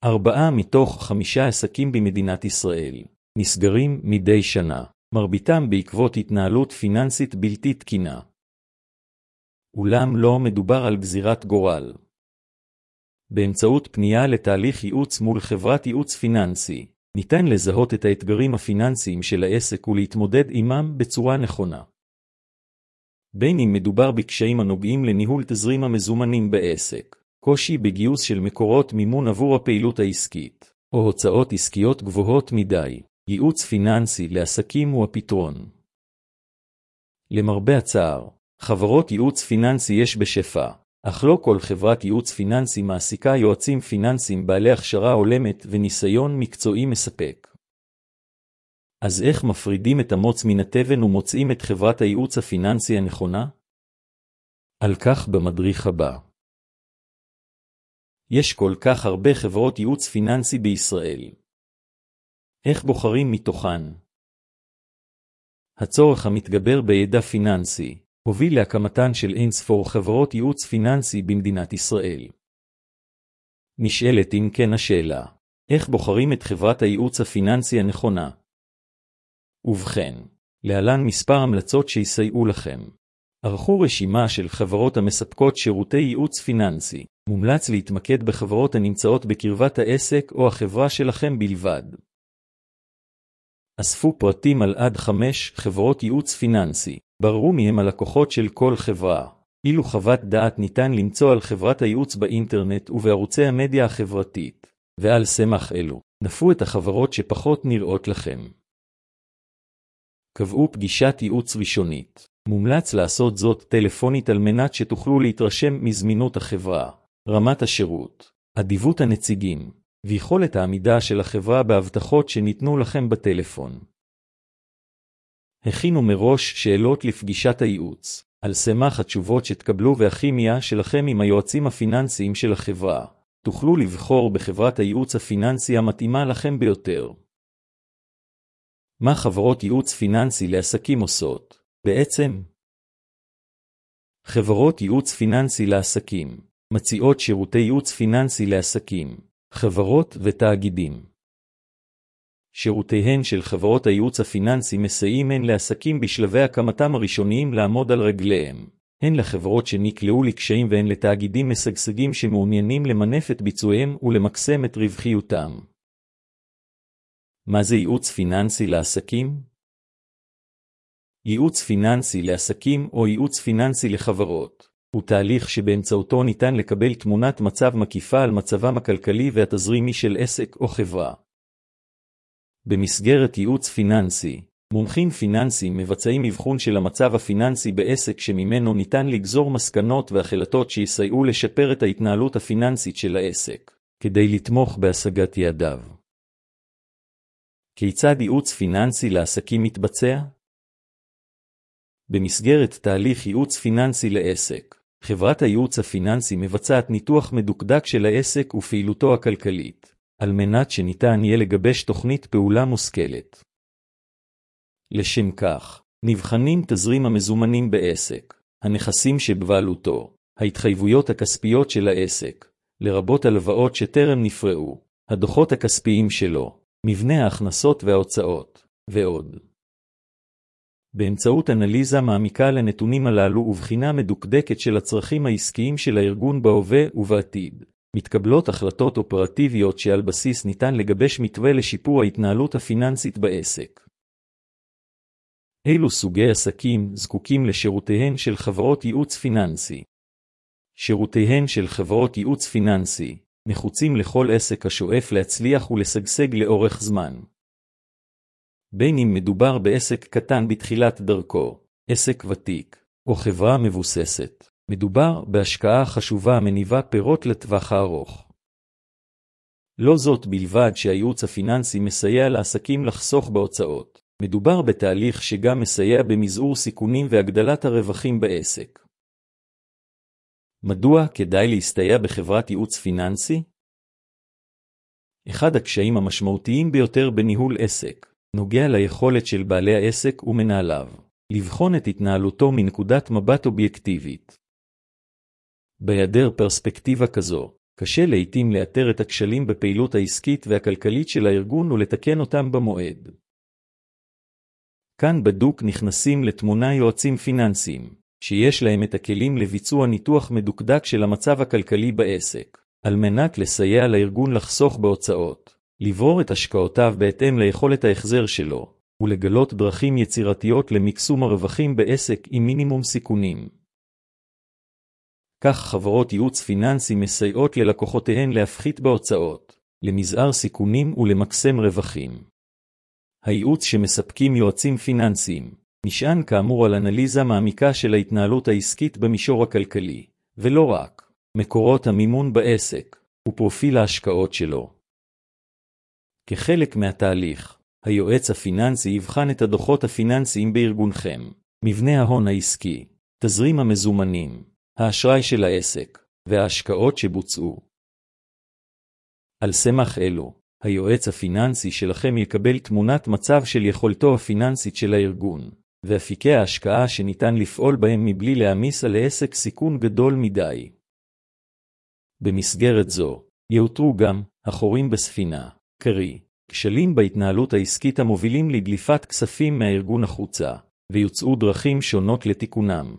4 מתוך 5 עסקים במדינת ישראל נסגרים מדי שנה, מרביתם בעקבות התנהלות פיננסית בלתי תקינה. אולם לא מדובר על גזירת גורל. באמצעות פנייה לתהליך ייעוץ מול חברת ייעוץ פיננסי, ניתן לזהות את האתגרים הפיננסיים של העסק ולהתמודד עמם בצורה נכונה. בין אם מדובר בקשיים הנוגעים לניהול תזרים המזומנים בעסק, קושי בגיוס של מקורות מימון עבור הפעילות העסקית, או הוצאות עסקיות גבוהות מדי, ייעוץ פיננסי לעסקים הוא הפתרון. למרבה הצער, חברות ייעוץ פיננסי יש בשפע, אך לא כל חברת ייעוץ פיננסי מעסיקה יועצים פיננסיים בעלי הכשרה הולמת וניסיון מקצועי מספק. אז איך מפרידים את המוץ מן התבן ומוצאים את חברת הייעוץ הפיננסי הנכונה? על כך במדריך הבא. יש כל כך הרבה חברות ייעוץ פיננסי בישראל. איך בוחרים מתוכן? הצורך המתגבר בידע פיננסי הוביל להקמתן של אינספור חברות ייעוץ פיננסי במדינת ישראל. נשאלת אם כן השאלה, איך בוחרים את חברת הייעוץ הפיננסי הנכונה? ובכן, להלן מספר המלצות שיסייעו לכם. ערכו רשימה של חברות המספקות שירותי ייעוץ פיננסי. מומלץ להתמקד בחברות הנמצאות בקרבת העסק או החברה שלכם בלבד. אספו פרטים על עד 5 חברות ייעוץ פיננסי. בררו מהם הלקוחות של כל חברה. אילו חוות דעת ניתן למצוא על חברת הייעוץ באינטרנט ובערוצי המדיה החברתית. ועל סמך אלו, נפו את החברות שפחות נראות לכם. קבעו פגישת ייעוץ ראשונית. מומלץ לעשות זאת טלפונית על מנת שתוכלו להתרשם מזמינות החברה, רמת השירות, אדיבות הנציגים, ויכולת העמידה של החברה בהבטחות שניתנו לכם בטלפון. הכינו מראש שאלות לפגישת הייעוץ, על סמך התשובות שתקבלו והכימיה שלכם עם היועצים הפיננסיים של החברה. תוכלו לבחור בחברת הייעוץ הפיננסי המתאימה לכם ביותר. מה חברות ייעוץ פיננסי לעסקים עושות? בעצם, חברות ייעוץ פיננסי לעסקים מציעות שירותי ייעוץ פיננסי לעסקים, חברות ותאגידים. שירותיהן של חברות הייעוץ הפיננסי מסייעים הן לעסקים בשלבי הקמתם הראשוניים לעמוד על רגליהם, הן לחברות שנקלעו לקשיים והן לתאגידים משגשגים שמעוניינים למנף את ביצועיהם ולמקסם את רווחיותם. מה זה ייעוץ פיננסי לעסקים? ייעוץ פיננסי לעסקים או ייעוץ פיננסי לחברות הוא תהליך שבאמצעותו ניתן לקבל תמונת מצב מקיפה על מצבם הכלכלי והתזרימי של עסק או חברה. במסגרת ייעוץ פיננסי, מומחים פיננסיים מבצעים אבחון של המצב הפיננסי בעסק שממנו ניתן לגזור מסקנות והחלטות שיסייעו לשפר את ההתנהלות הפיננסית של העסק, כדי לתמוך בהשגת יעדיו. כיצד ייעוץ פיננסי לעסקים מתבצע? במסגרת תהליך ייעוץ פיננסי לעסק, חברת הייעוץ הפיננסי מבצעת ניתוח מדוקדק של העסק ופעילותו הכלכלית, על מנת שניתן יהיה לגבש תוכנית פעולה מושכלת. לשם כך, נבחנים תזרים המזומנים בעסק, הנכסים שבבעלותו, ההתחייבויות הכספיות של העסק, לרבות הלוואות שטרם נפרעו, הדוחות הכספיים שלו, מבנה ההכנסות וההוצאות, ועוד. באמצעות אנליזה מעמיקה לנתונים הללו ובחינה מדוקדקת של הצרכים העסקיים של הארגון בהווה ובעתיד, מתקבלות החלטות אופרטיביות שעל בסיס ניתן לגבש מתווה לשיפור ההתנהלות הפיננסית בעסק. אילו סוגי עסקים זקוקים לשירותיהן של חברות ייעוץ פיננסי? שירותיהן של חברות ייעוץ פיננסי נחוצים לכל עסק השואף להצליח ולשגשג לאורך זמן. בין אם מדובר בעסק קטן בתחילת דרכו, עסק ותיק, או חברה מבוססת, מדובר בהשקעה חשובה המניבה פירות לטווח הארוך. לא זאת בלבד שהייעוץ הפיננסי מסייע לעסקים לחסוך בהוצאות, מדובר בתהליך שגם מסייע במזעור סיכונים והגדלת הרווחים בעסק. מדוע כדאי להסתייע בחברת ייעוץ פיננסי? אחד הקשיים המשמעותיים ביותר בניהול עסק נוגע ליכולת של בעלי העסק ומנהליו לבחון את התנהלותו מנקודת מבט אובייקטיבית. בהיעדר פרספקטיבה כזו, קשה לעתים לאתר את הכשלים בפעילות העסקית והכלכלית של הארגון ולתקן אותם במועד. כאן בדוק נכנסים לתמונה יועצים פיננסיים, שיש להם את הכלים לביצוע ניתוח מדוקדק של המצב הכלכלי בעסק, על מנת לסייע לארגון לחסוך בהוצאות, לברור את השקעותיו בהתאם ליכולת ההחזר שלו, ולגלות דרכים יצירתיות למקסום הרווחים בעסק עם מינימום סיכונים. כך חברות ייעוץ פיננסי מסייעות ללקוחותיהן להפחית בהוצאות, למזער סיכונים ולמקסם רווחים. הייעוץ שמספקים יועצים פיננסיים נשען כאמור על אנליזה מעמיקה של ההתנהלות העסקית במישור הכלכלי, ולא רק מקורות המימון בעסק ופרופיל ההשקעות שלו. כחלק מהתהליך, היועץ הפיננסי יבחן את הדוחות הפיננסיים בארגונכם, מבנה ההון העסקי, תזרים המזומנים, האשראי של העסק, וההשקעות שבוצעו. על סמך אלו, היועץ הפיננסי שלכם יקבל תמונת מצב של יכולתו הפיננסית של הארגון, ואפיקי ההשקעה שניתן לפעול בהם מבלי להעמיס על העסק סיכון גדול מדי. במסגרת זו, יאותרו גם החורים בספינה, קרי, כשלים בהתנהלות העסקית המובילים לדליפת כספים מהארגון החוצה, ויוצאו דרכים שונות לתיקונם.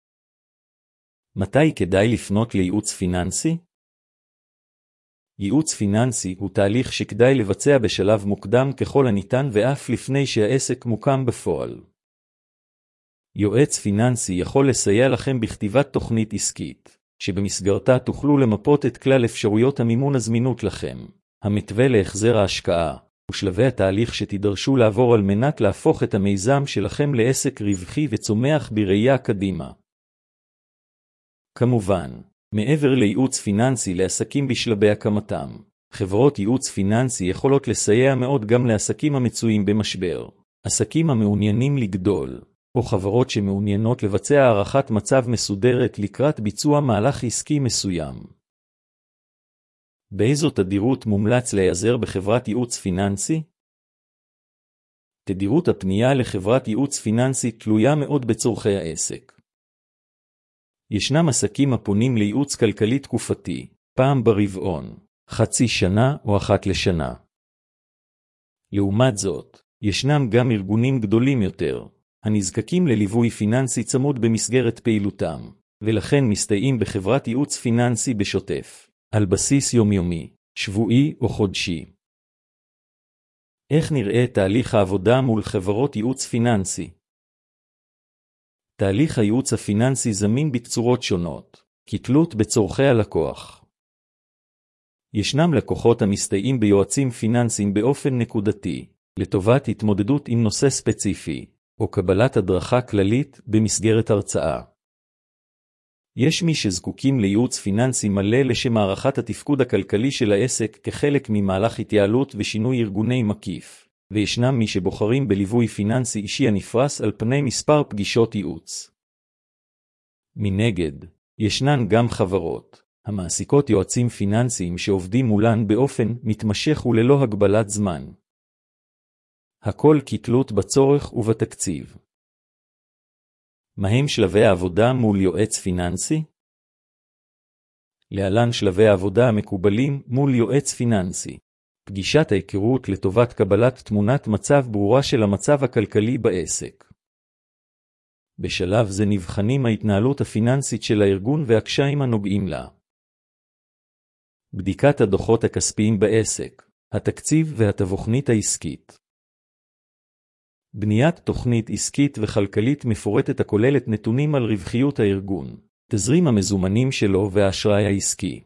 מתי כדאי לפנות לייעוץ פיננסי? ייעוץ פיננסי הוא תהליך שכדאי לבצע בשלב מוקדם ככל הניתן ואף לפני שהעסק מוקם בפועל. יועץ פיננסי יכול לסייע לכם בכתיבת תוכנית עסקית, שבמסגרתה תוכלו למפות את כלל אפשרויות המימון הזמינות לכם, המתווה להחזר ההשקעה, ושלבי התהליך שתידרשו לעבור על מנת להפוך את המיזם שלכם לעסק רווחי וצומח בראייה קדימה. כמובן, מעבר לייעוץ פיננסי לעסקים בשלבי הקמתם, חברות ייעוץ פיננסי יכולות לסייע מאוד גם לעסקים המצויים במשבר, עסקים המעוניינים לגדול, או חברות שמעוניינות לבצע הערכת מצב מסודרת לקראת ביצוע מהלך עסקי מסוים. באיזו תדירות מומלץ להיעזר בחברת ייעוץ פיננסי? תדירות הפנייה לחברת ייעוץ פיננסי תלויה מאוד בצורכי העסק. ישנם עסקים הפונים לייעוץ כלכלי תקופתי, פעם ברבעון, חצי שנה או אחת לשנה. לעומת זאת, ישנם גם ארגונים גדולים יותר, הנזקקים לליווי פיננסי צמוד במסגרת פעילותם, ולכן מסתייעים בחברת ייעוץ פיננסי בשוטף, על בסיס יומיומי, שבועי או חודשי. איך נראה תהליך העבודה מול חברות ייעוץ פיננסי? תהליך הייעוץ הפיננסי זמין בצורות שונות, כתלות בצורכי הלקוח. ישנם לקוחות המסתייעים ביועצים פיננסיים באופן נקודתי, לטובת התמודדות עם נושא ספציפי, או קבלת הדרכה כללית במסגרת הרצאה. יש מי שזקוקים לייעוץ פיננסי מלא לשם הערכת התפקוד הכלכלי של העסק כחלק ממהלך התייעלות ושינוי ארגוני מקיף, וישנם מי שבוחרים בליווי פיננסי אישי הנפרס על פני מספר פגישות ייעוץ. מנגד, ישנן גם חברות, המעסיקות יועצים פיננסיים שעובדים מולן באופן מתמשך וללא הגבלת זמן. הכל כתלות בצורך ובתקציב. מהם שלבי העבודה מול יועץ פיננסי? להלן שלבי העבודה המקובלים מול יועץ פיננסי. פגישת ההיכרות לטובת קבלת תמונת מצב ברורה של המצב הכלכלי בעסק. בשלב זה נבחנים ההתנהלות הפיננסית של הארגון והקשיים הנוגעים לה. בדיקת הדוחות הכספיים בעסק, התקציב והתבוכנית העסקית. בניית תוכנית עסקית וכלכלית מפורטת הכוללת נתונים על רווחיות הארגון, תזרים המזומנים שלו והאשראי העסקי.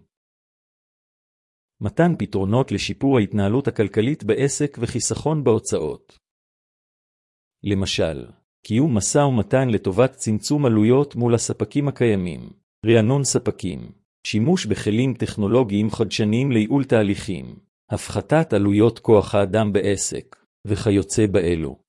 מתן פתרונות לשיפור ההתנהלות הכלכלית בעסק וחיסכון בהוצאות. למשל, קיום משא ומתן לטובת צמצום עלויות מול הספקים הקיימים, רענון ספקים, שימוש בכלים טכנולוגיים חדשניים לייעול תהליכים, הפחתת עלויות כוח האדם בעסק, וכיוצא באלו.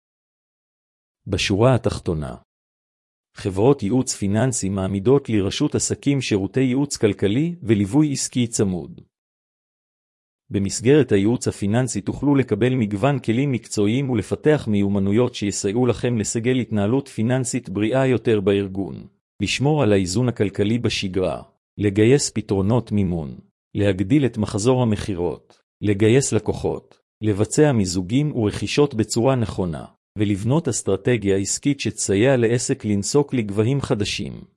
בשורה התחתונה, חברות ייעוץ פיננסי מעמידות לרשות עסקים שירותי ייעוץ כלכלי וליווי עסקי צמוד. במסגרת הייעוץ הפיננסי תוכלו לקבל מגוון כלים מקצועיים ולפתח מיומנויות שיסייעו לכם לסגל התנהלות פיננסית בריאה יותר בארגון, לשמור על האיזון הכלכלי בשגרה, לגייס פתרונות מימון, להגדיל את מחזור המחירות, לגייס לקוחות, לבצע מיזוגים ורכישות בצורה נכונה, ולבנות אסטרטגיה עסקית שתסייע לעסק לנסוק לגבהים חדשים.